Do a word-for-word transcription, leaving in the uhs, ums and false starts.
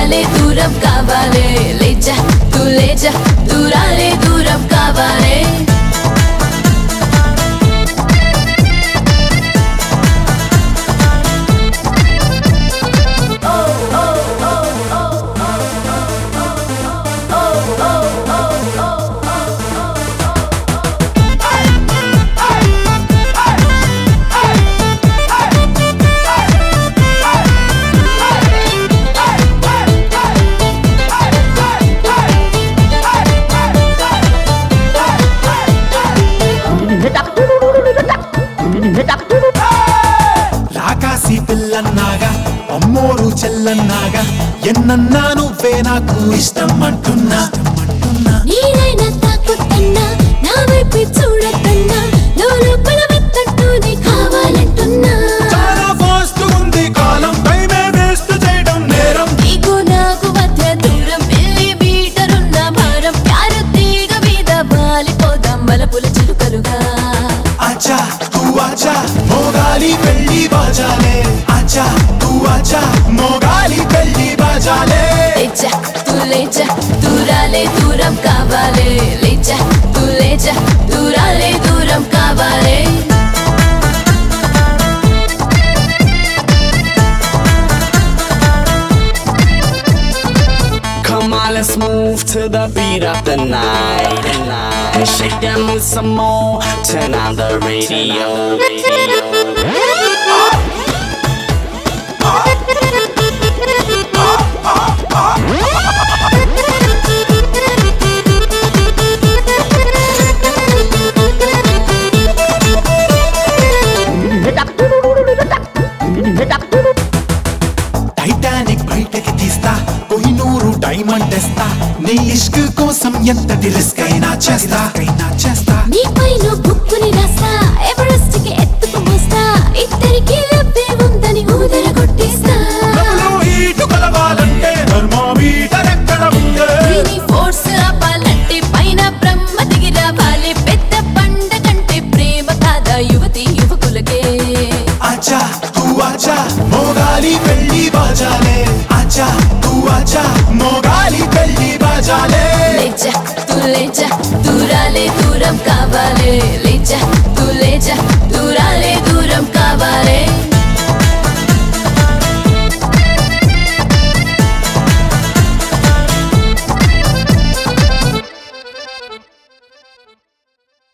దూరాలే దూరం కావాలే లేజా తూ లేజా దూరాలే దూరం కావాలే రాకాసి పిల్లన్నాగా అమ్మోరు చెల్లన్నాగా ఎన్నన్నా నువ్వే నాకు ఇష్టం అంటున్నా నీరైనా తాకుతున్నా నా వైపు చూడకన్నా లోపల వెత్తట్టునే కావాలంటున్నా చాలా ఫాస్ట్ ఉంది కాలం టైమే వేస్ట్ చేయడం నేరం నీకు నాకు మధ్య దూరం మిల్లీ మీటర్ ఉన్న భారం ప్యార తీగ మీద వాలిపోదాం వలపుల చిలుకలుగా ఆచా తూ ఆచా మోగాలి పెళ్లి బాజాలే ఆచా తూ ఆచా మోగాలి పెళ్లి బాజాలే లేచా తూ లేచా దూరాలే దూరం కావాలే లేచా తూ లేచా దూరాలే దూరం కావాలే Come on, let's move to the beat of the night and shake that move some more. Turn on the radio. Titanic బయటకి తీస్తా కోహినూరు డైమండ్ తెస్తా నీ ఇష్క్ కోసం ఎంతటి రిస్క్ అయినా చేస్తా అయినా చేస్తా నీ పైన బుక్కుని రాస్తా ఎవరెస్ట్ కి ఎత్తుకు మోస్తా ఇద్దరికి లబ్బే ఉందని ఊదర కొట్టేస్తా నవ్వులో హీటు కలవాలంటే థర్మోమీటర్ ఎక్కడ ఉందే దీని ఫోర్స్ ఆపాలంటే పైన బ్రహ్మ దిగి రావాలి పెద్ద పండ కంటే ప్రేమ కాదా యువతి యువకులకే ఆచా తూ ఆచా మోగాలి పెళ్లి బాజాలే ఆచా తూ ఆచా మోగాలి పెళ్లి బాజాలే లేచా తూ లేచా దూరాలే దూరం కావాలే లేచా